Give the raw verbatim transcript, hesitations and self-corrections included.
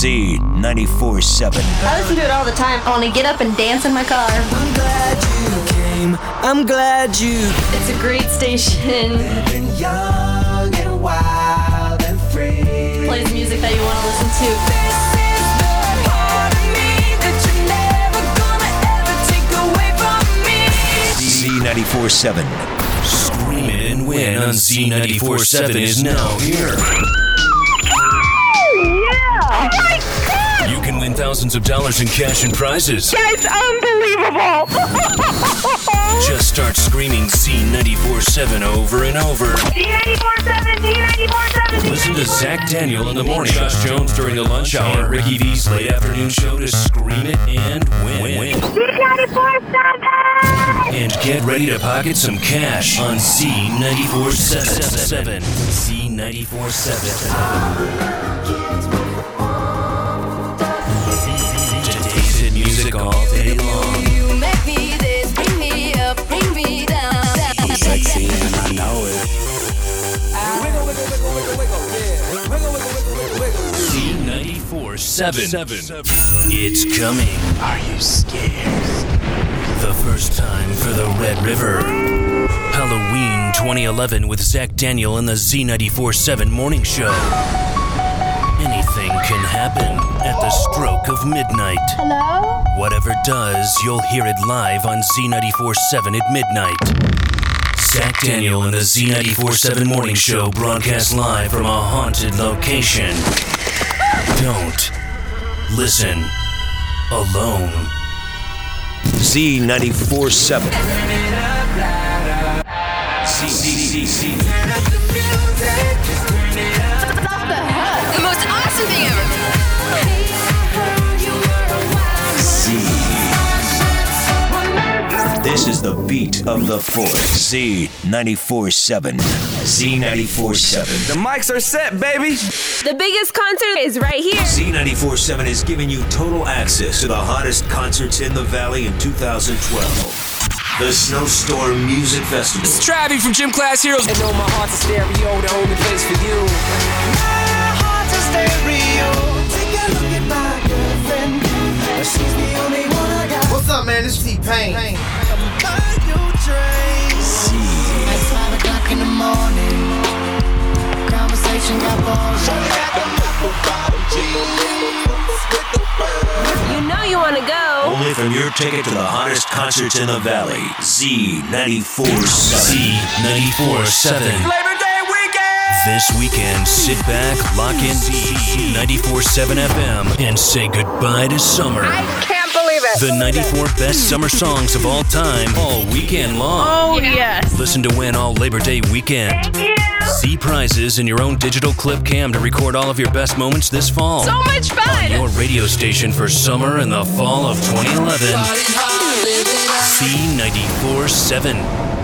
Z ninety-four seven. I listen to it all the time. I want to get up and dance in my car. I'm glad you came. I'm glad you. It's a great station. Living young and wild and free. Plays music that you want to listen to. This is the part of me that you're never gonna ever take away from me. Z ninety-four seven. Scream it and win on Z ninety-four seven is now here. Oh my God! You can win thousands of dollars in cash and prizes. That's unbelievable! Just start screaming Z ninety-four seven over and over. Z ninety-four seven, Z ninety-four seven. Listen to Zach Daniel in the morning, Josh Jones during the lunch hour, Ricky V's late afternoon show to scream it and win. Z ninety-four seven! And get ready to pocket some cash on Z ninety-four seven. Z ninety-four seven. Today's hit music all day long. You make me this, bring me up, bring me down. I'm sexy and I know it. Wiggle, wiggle, wiggle, wiggle, wiggle, yeah. Wiggle, wiggle, wiggle, wiggle, wiggle. Z ninety-four seven. It's coming. Are you scared? The first time for the Red River. Halloween twenty eleven with Zach Daniel and the Z ninety-four seven Morning Show. Anything can happen at the stroke of midnight. Hello? Whatever does, you'll hear it live on Z ninety-four seven at midnight. Zach Daniel and the Z ninety-four seven Morning Show broadcast live from a haunted location. Don't listen alone. Z ninety-four seven. Z, Z, Z, Z. The most awesome thing ever. This is the beat of the fourth. Z ninety-four seven. Z ninety-four seven. The mics are set, baby. The biggest concert is right here. Z ninety-four seven is giving you total access to the hottest concerts in the Valley in two thousand twelve. The Snowstorm Music Festival. It's Travi from Gym Class Heroes. And know my heart's a stereo, the only place for you. My heart's a stereo. Take a look at my girlfriend. She's the only one I got. What's up, man? This is T-Pain. Z. It's five o'clock in the morning. Conversation got balls. You know you want to go. Only from your ticket to the hottest concerts in the Valley. Z ninety-four seven. Z ninety-four seven. Labor Day weekend! This weekend, sit back, lock in Z ninety-four seven F M, and say goodbye to summer. I can't believe it. The ninety-four best summer songs of all time, all weekend long. Oh, yes. Listen to win all Labor Day weekend. Thank you. See prizes and your own digital clip cam to record all of your best moments this fall. So much fun. Your radio station for summer and the fall of twenty eleven. Z ninety-four seven.